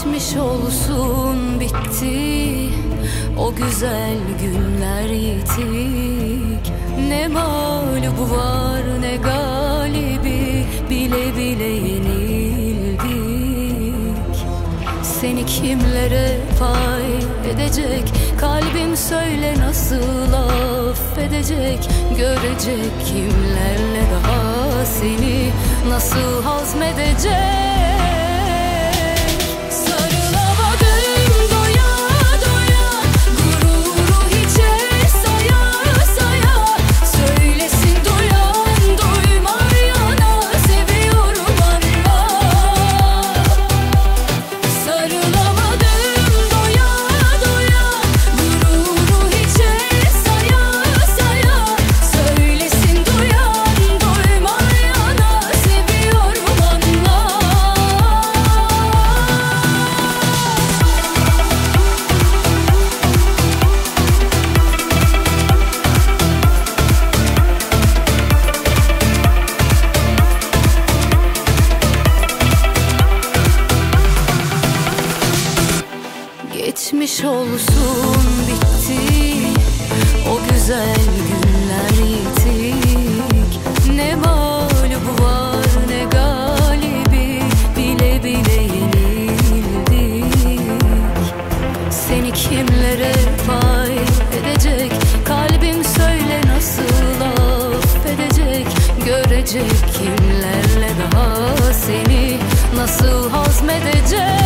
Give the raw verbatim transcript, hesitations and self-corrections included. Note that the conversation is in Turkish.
Geçmiş olsun bitti o güzel günler yitik. Ne mağlubu var ne galibi, bile bile yenildik. Seni kimlere pay edecek, kalbim söyle nasıl affedecek. Görecek kimlerle daha seni nasıl hazmedecek. Geçmiş olsun bitti o güzel günler yitik. Ne mağlubu var ne galibi, bile bile yenildik. Seni kimlere pay edecek, kalbim söyle nasıl affedecek. Görecek kimlerle daha seni nasıl hazmedecek.